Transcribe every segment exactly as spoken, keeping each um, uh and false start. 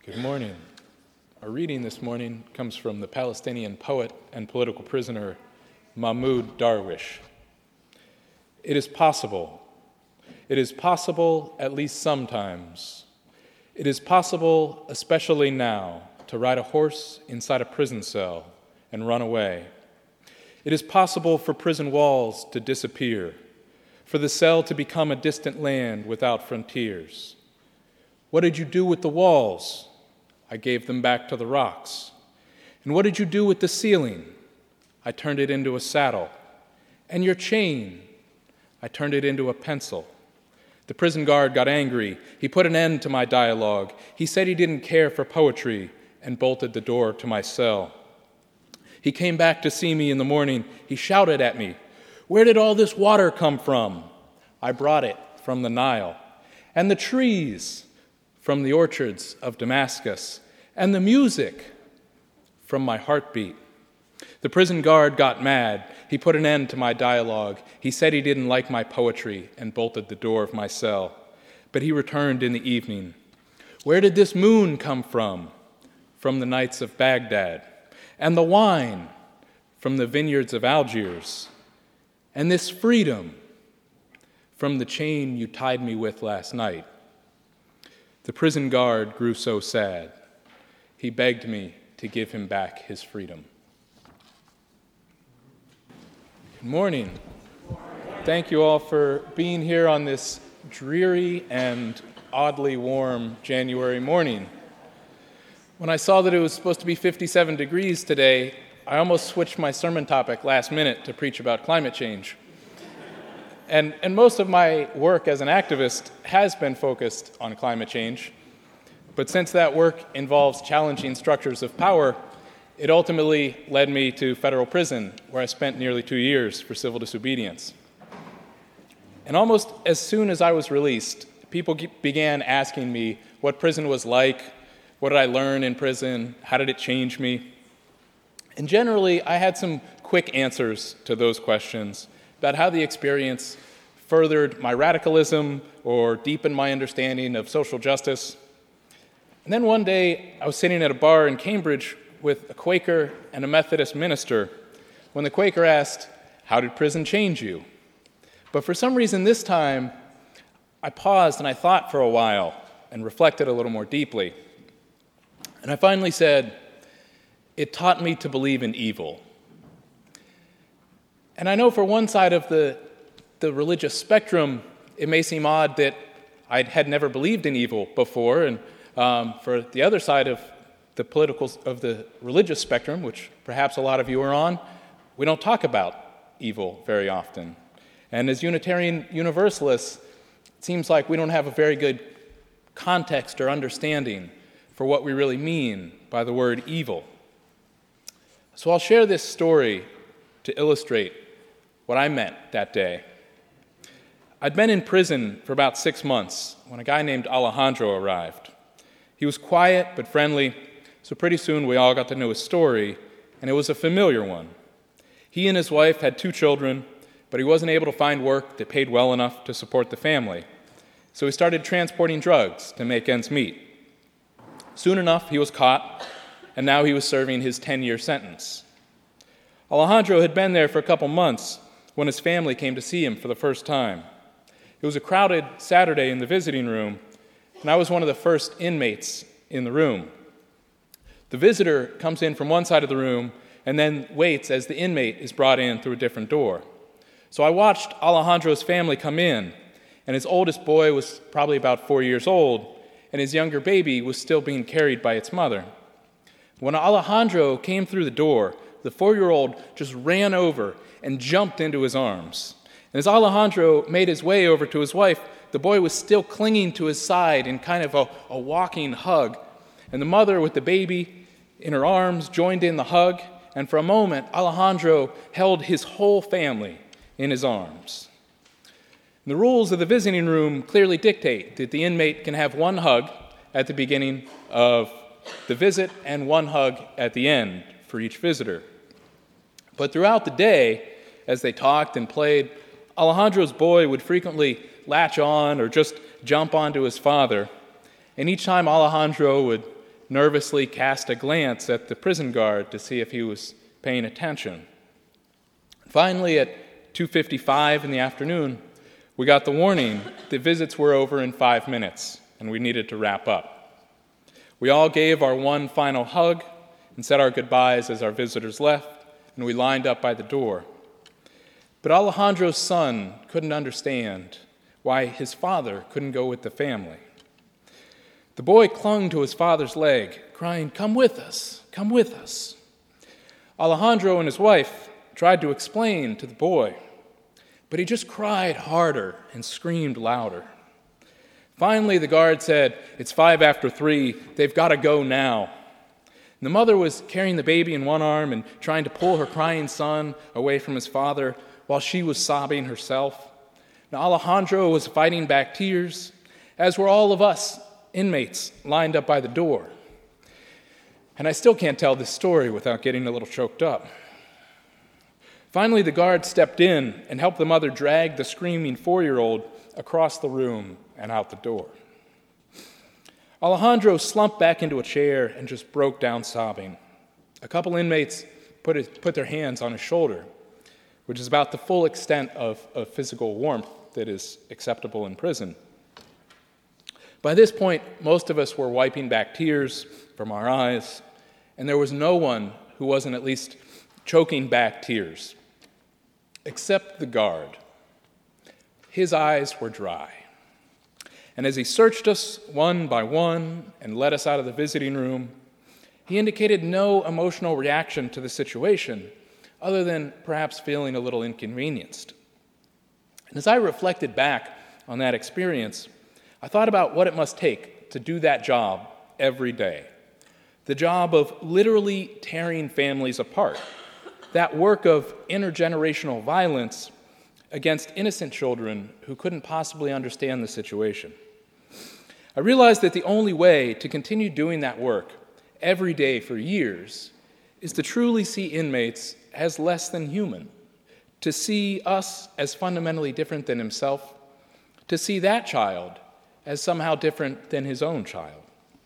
Good morning. Our reading this morning comes from the Palestinian poet and political prisoner Mahmoud Darwish. It is possible. It is possible, at least sometimes. It is possible, especially now, to ride a horse inside a prison cell and run away. It is possible for prison walls to disappear, for the cell to become a distant land without frontiers. What did you do with the walls? I gave them back to the rocks. And what did you do with the ceiling? I turned it into a saddle. And your chain? I turned it into a pencil. The prison guard got angry. He put an end to my dialogue. He said he didn't care for poetry and bolted the door to my cell. He came back to see me in the morning. He shouted at me, "Where did all this water come from?" I brought it from the Nile. And the trees from the orchards of Damascus, and the music from my heartbeat. The prison guard got mad. He put an end to my dialogue. He said he didn't like my poetry and bolted the door of my cell. But he returned in the evening. Where did this moon come from? From the nights of Baghdad. And the wine from the vineyards of Algiers. And this freedom from the chain you tied me with last night. The prison guard grew so sad. He begged me to give him back his freedom. Good morning. Thank you all for being here on this dreary and oddly warm January morning. When I saw that it was supposed to be fifty-seven degrees today, I almost switched my sermon topic last minute to preach about climate change. And, and most of my work as an activist has been focused on climate change. But since that work involves challenging structures of power, it ultimately led me to federal prison, where I spent nearly two years for civil disobedience. And almost as soon as I was released, people began asking me what prison was like, what did I learn in prison, how did it change me? And generally, I had some quick answers to those questions about how the experience furthered my radicalism or deepened my understanding of social justice. And then one day, I was sitting at a bar in Cambridge with a Quaker and a Methodist minister when the Quaker asked, "How did prison change you?" But for some reason this time, I paused and I thought for a while and reflected a little more deeply. And I finally said, "It taught me to believe in evil." And I know for one side of the, the religious spectrum, it may seem odd that I had never believed in evil before, and um, for the other side of the political, of the religious spectrum, which perhaps a lot of you are on, we don't talk about evil very often. And as Unitarian Universalists, it seems like we don't have a very good context or understanding for what we really mean by the word evil. So I'll share this story to illustrate what I meant that day. I'd been in prison for about six months when a guy named Alejandro arrived. He was quiet but friendly, so pretty soon we all got to know his story, and it was a familiar one. He and his wife had two children, but he wasn't able to find work that paid well enough to support the family, so he started transporting drugs to make ends meet. Soon enough, he was caught, and now he was serving his ten-year sentence. Alejandro had been there for a couple months when his family came to see him for the first time. It was a crowded Saturday in the visiting room, and I was one of the first inmates in the room. The visitor comes in from one side of the room and then waits as the inmate is brought in through a different door. So I watched Alejandro's family come in, and his oldest boy was probably about four years old, and his younger baby was still being carried by its mother. When Alejandro came through the door, the four-year-old just ran over and jumped into his arms. And as Alejandro made his way over to his wife, the boy was still clinging to his side in kind of a, a walking hug. And the mother with the baby in her arms joined in the hug, and for a moment, Alejandro held his whole family in his arms. And the rules of the visiting room clearly dictate that the inmate can have one hug at the beginning of the visit and one hug at the end for each visitor. But throughout the day, as they talked and played, Alejandro's boy would frequently latch on or just jump onto his father, and each time Alejandro would nervously cast a glance at the prison guard to see if he was paying attention. Finally, at two fifty-five in the afternoon, we got the warning that visits were over in five minutes and we needed to wrap up. We all gave our one final hug and said our goodbyes as our visitors left, and we lined up by the door. But Alejandro's son couldn't understand why his father couldn't go with the family. The boy clung to his father's leg, crying, "Come with us, come with us." Alejandro and his wife tried to explain to the boy, but he just cried harder and screamed louder. Finally, the guard said, "It's five after three, they've got to go now." And the mother was carrying the baby in one arm and trying to pull her crying son away from his father while she was sobbing herself. Now, Alejandro was fighting back tears, as were all of us inmates lined up by the door. And I still can't tell this story without getting a little choked up. Finally, the guard stepped in and helped the mother drag the screaming four-year-old across the room and out the door. Alejandro slumped back into a chair and just broke down sobbing. A couple inmates put, his, put their hands on his shoulder, which is about the full extent of, of physical warmth that is acceptable in prison. By this point, most of us were wiping back tears from our eyes, and there was no one who wasn't at least choking back tears, except the guard. His eyes were dry. And as he searched us one by one and led us out of the visiting room, he indicated no emotional reaction to the situation, other than perhaps feeling a little inconvenienced. And as I reflected back on that experience, I thought about what it must take to do that job every day. The job of literally tearing families apart. That work of intergenerational violence against innocent children who couldn't possibly understand the situation. I realized that the only way to continue doing that work every day for years is to truly see inmates as less than human, to see us as fundamentally different than himself, to see that child as somehow different than his own child.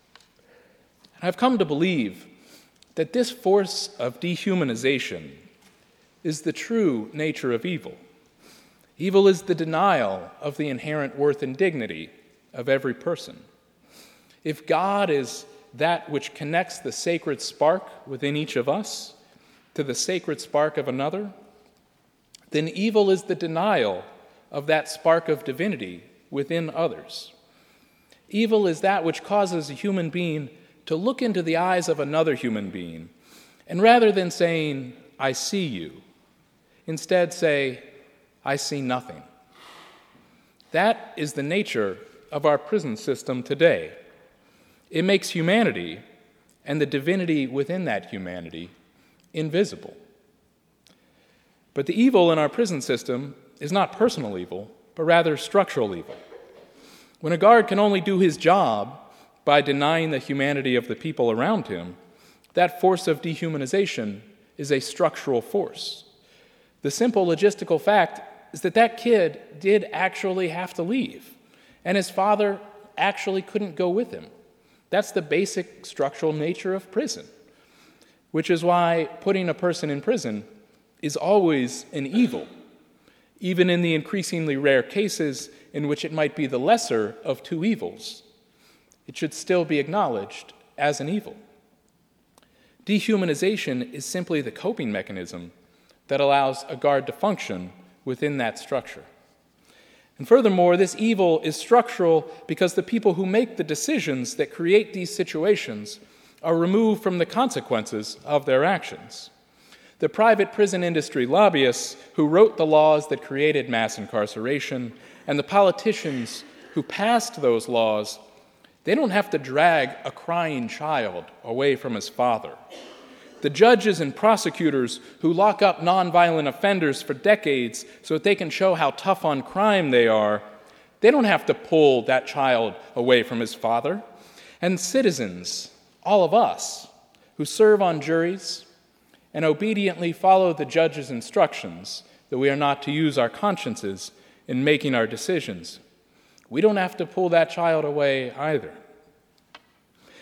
And I've come to believe that this force of dehumanization is the true nature of evil. Evil is the denial of the inherent worth and dignity of every person. If God is that which connects the sacred spark within each of us to the sacred spark of another, then evil is the denial of that spark of divinity within others. Evil is that which causes a human being to look into the eyes of another human being, and rather than saying, "I see you," instead say, "I see nothing." That is the nature of our prison system today. It makes humanity and the divinity within that humanity invisible. But the evil in our prison system is not personal evil, but rather structural evil. When a guard can only do his job by denying the humanity of the people around him, that force of dehumanization is a structural force. The simple logistical fact is that that kid did actually have to leave, and his father actually couldn't go with him. That's the basic structural nature of prison, which is why putting a person in prison is always an evil, even in the increasingly rare cases in which it might be the lesser of two evils. It should still be acknowledged as an evil. Dehumanization is simply the coping mechanism that allows a guard to function within that structure. And furthermore, this evil is structural because the people who make the decisions that create these situations are removed from the consequences of their actions. The private prison industry lobbyists who wrote the laws that created mass incarceration and the politicians who passed those laws, they don't have to drag a crying child away from his father. The judges and prosecutors who lock up nonviolent offenders for decades so that they can show how tough on crime they are, they don't have to pull that child away from his father. And citizens, all of us, who serve on juries and obediently follow the judge's instructions that we are not to use our consciences in making our decisions, we don't have to pull that child away either.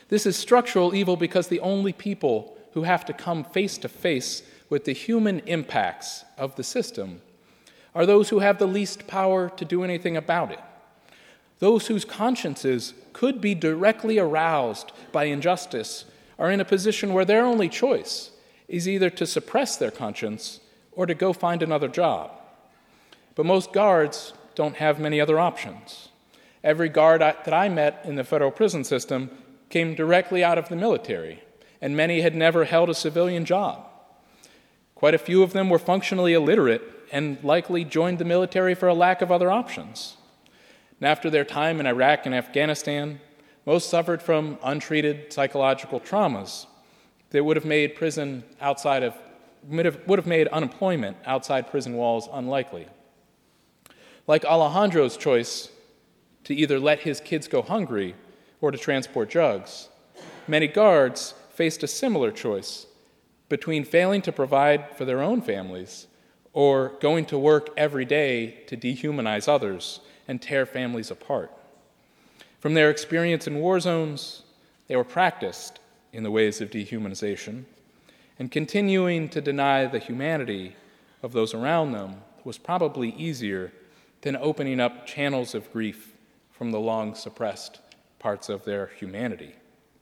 This is structural evil because the only people who have to come face to face with the human impacts of the system are those who have the least power to do anything about it. Those whose consciences could be directly aroused by injustice are in a position where their only choice is either to suppress their conscience or to go find another job. But most guards don't have many other options. Every guard I, that I met in the federal prison system came directly out of the military, and many had never held a civilian job. Quite a few of them were functionally illiterate and likely joined the military for a lack of other options. And after their time in Iraq and Afghanistan, most suffered from untreated psychological traumas that would have made prison outside of would have, would have made unemployment outside prison walls unlikely. Like Alejandro's choice to either let his kids go hungry or to transport drugs, many guards faced a similar choice between failing to provide for their own families or going to work every day to dehumanize others and tear families apart. From their experience in war zones, they were practiced in the ways of dehumanization, and continuing to deny the humanity of those around them was probably easier than opening up channels of grief from the long-suppressed parts of their humanity.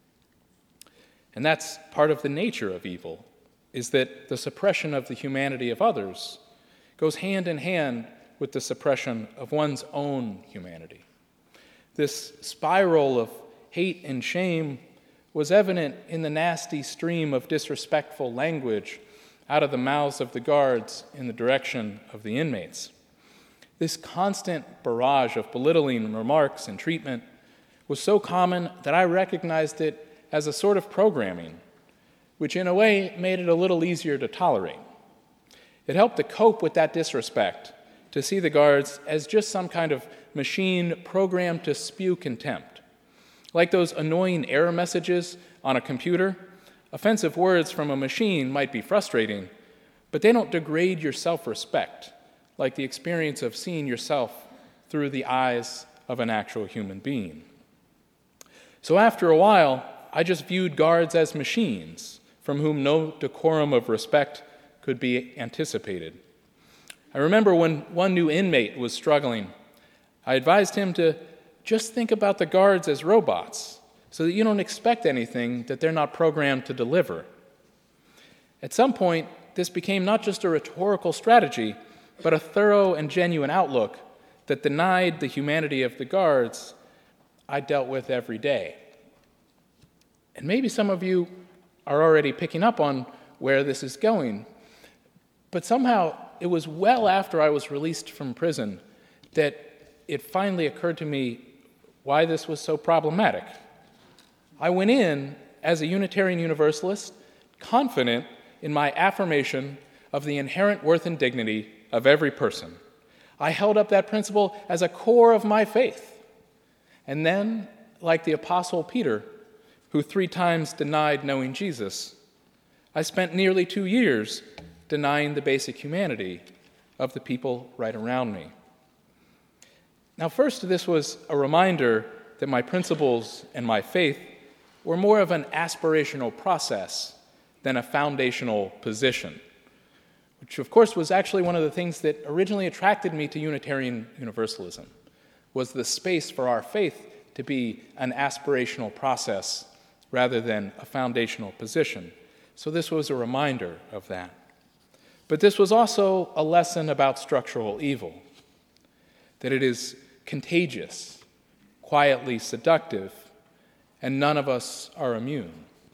And that's part of the nature of evil, is that the suppression of the humanity of others goes hand in hand with the suppression of one's own humanity. This spiral of hate and shame was evident in the nasty stream of disrespectful language out of the mouths of the guards in the direction of the inmates. This constant barrage of belittling remarks and treatment was so common that I recognized it as a sort of programming, which in a way made it a little easier to tolerate. It helped to cope with that disrespect, to see the guards as just some kind of machine programmed to spew contempt. Like those annoying error messages on a computer, offensive words from a machine might be frustrating, but they don't degrade your self-respect, like the experience of seeing yourself through the eyes of an actual human being. So after a while, I just viewed guards as machines from whom no decorum of respect could be anticipated. I remember when one new inmate was struggling, I advised him to just think about the guards as robots so that you don't expect anything that they're not programmed to deliver. At some point, this became not just a rhetorical strategy, but a thorough and genuine outlook that denied the humanity of the guards I dealt with every day. And maybe some of you are already picking up on where this is going, but somehow it was well after I was released from prison that it finally occurred to me why this was so problematic. I went in as a Unitarian Universalist, confident in my affirmation of the inherent worth and dignity of every person. I held up that principle as a core of my faith. And then, like the Apostle Peter, who three times denied knowing Jesus, I spent nearly two years denying the basic humanity of the people right around me. Now, first, this was a reminder that my principles and my faith were more of an aspirational process than a foundational position, which, of course, was actually one of the things that originally attracted me to Unitarian Universalism, was the space for our faith to be an aspirational process rather than a foundational position. So this was a reminder of that. But this was also a lesson about structural evil, that it is contagious, quietly seductive, and none of us are immune.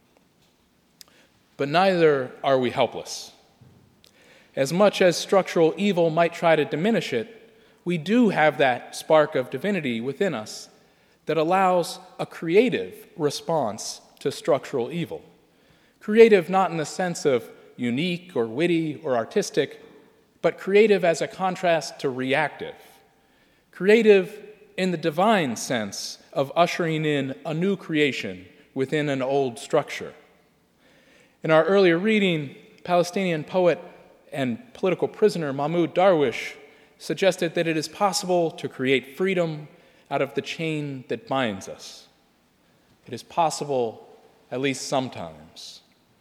But neither are we helpless. As much as structural evil might try to diminish it, we do have that spark of divinity within us that allows a creative response to structural evil. Creative not in the sense of unique or witty or artistic, but creative as a contrast to reactive. Creative in the divine sense of ushering in a new creation within an old structure. In our earlier reading, Palestinian poet and political prisoner Mahmoud Darwish suggested that it is possible to create freedom out of the chain that binds us. It is possible, at least sometimes.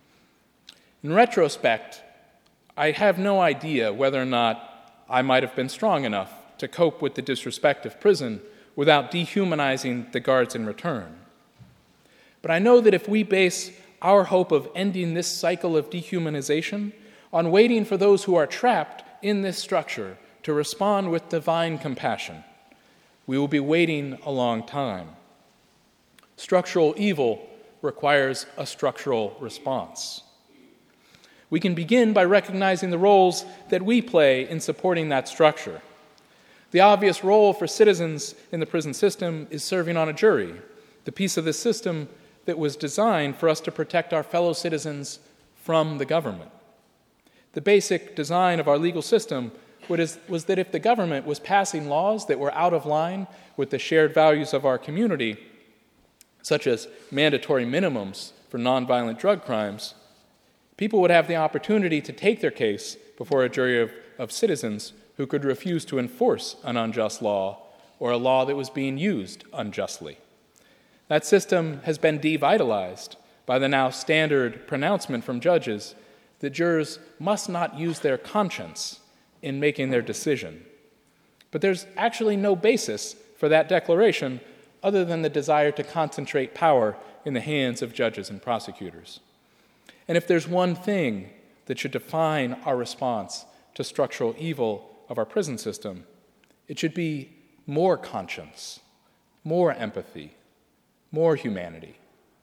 In retrospect, I have no idea whether or not I might have been strong enough to cope with the disrespect of prison without dehumanizing the guards in return. But I know that if we base our hope of ending this cycle of dehumanization on waiting for those who are trapped in this structure to respond with divine compassion, we will be waiting a long time. Structural evil requires a structural response. We can begin by recognizing the roles that we play in supporting that structure. The obvious role for citizens in the prison system is serving on a jury, the piece of the system that was designed for us to protect our fellow citizens from the government. The basic design of our legal system was that if the government was passing laws that were out of line with the shared values of our community, such as mandatory minimums for nonviolent drug crimes, people would have the opportunity to take their case before a jury of, of citizens who could refuse to enforce an unjust law or a law that was being used unjustly. That system has been devitalized by the now standard pronouncement from judges that jurors must not use their conscience in making their decision. But there's actually no basis for that declaration other than the desire to concentrate power in the hands of judges and prosecutors. And if there's one thing that should define our response to structural evil of our prison system, it should be more conscience, more empathy, more humanity.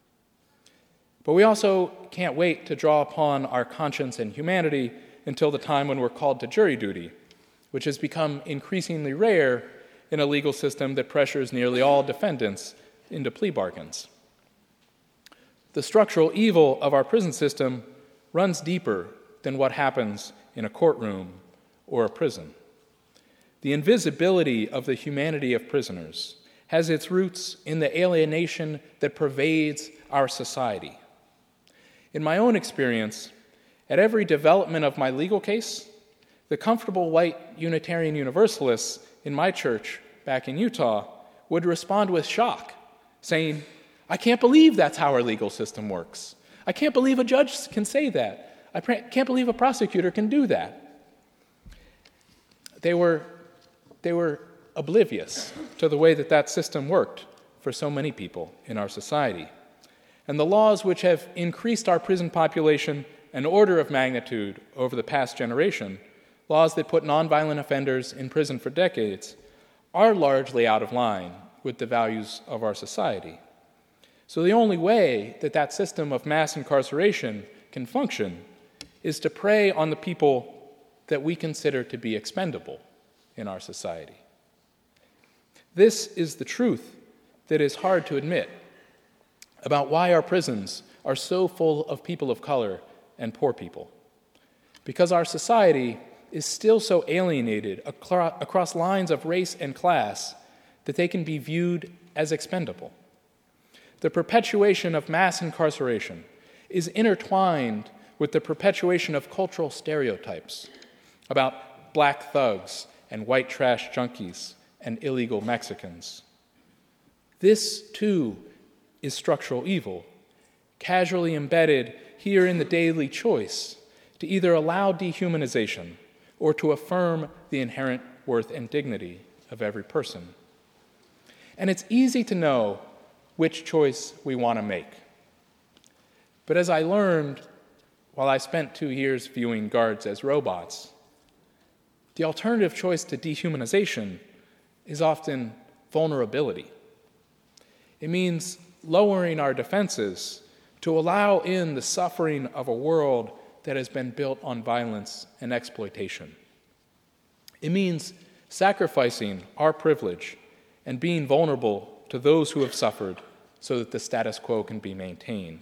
But we also can't wait to draw upon our conscience and humanity until the time when we're called to jury duty, which has become increasingly rare in a legal system that pressures nearly all defendants into plea bargains. The structural evil of our prison system runs deeper than what happens in a courtroom or a prison. The invisibility of the humanity of prisoners has its roots in the alienation that pervades our society. In my own experience, at every development of my legal case, the comfortable white Unitarian Universalists in my church back in Utah would respond with shock, saying, "I can't believe that's how our legal system works. I can't believe a judge can say that. I can't believe a prosecutor can do that." They were, they were oblivious to the way that that system worked for so many people in our society. And the laws which have increased our prison population an order of magnitude over the past generation, laws that put nonviolent offenders in prison for decades, are largely out of line with the values of our society. So the only way that that system of mass incarceration can function is to prey on the people that we consider to be expendable in our society. This is the truth that is hard to admit about why our prisons are so full of people of color and poor people. Because our society is still so alienated acro- across lines of race and class that they can be viewed as expendable. The perpetuation of mass incarceration is intertwined with the perpetuation of cultural stereotypes about black thugs and white trash junkies and illegal Mexicans. This, too, is structural evil, casually embedded here in the daily choice to either allow dehumanization or to affirm the inherent worth and dignity of every person. And it's easy to know which choice we want to make. But as I learned while I spent two years viewing guards as robots, the alternative choice to dehumanization is often vulnerability. It means lowering our defenses to allow in the suffering of a world that has been built on violence and exploitation. It means sacrificing our privilege and being vulnerable to those who have suffered so that the status quo can be maintained.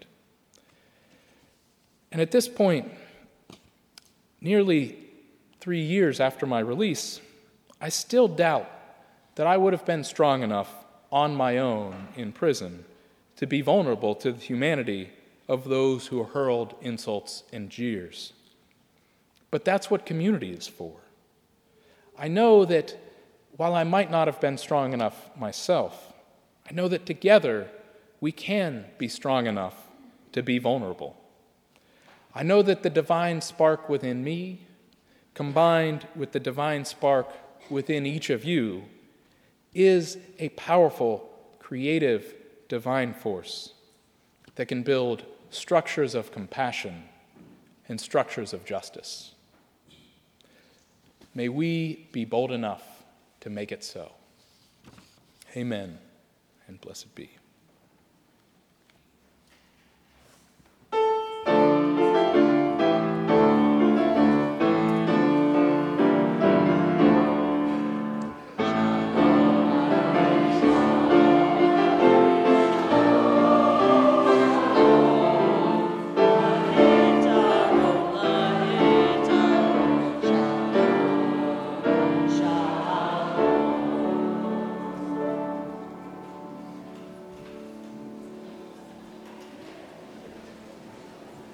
And at this point, nearly three years after my release, I still doubt that I would have been strong enough on my own in prison to be vulnerable to the humanity of those who hurled insults and jeers. But that's what community is for. I know that while I might not have been strong enough myself, I know that together we can be strong enough to be vulnerable. I know that the divine spark within me, combined with the divine spark within each of you, is a powerful, creative, divine force that can build structures of compassion and structures of justice. May we be bold enough to make it so. Amen, and blessed be.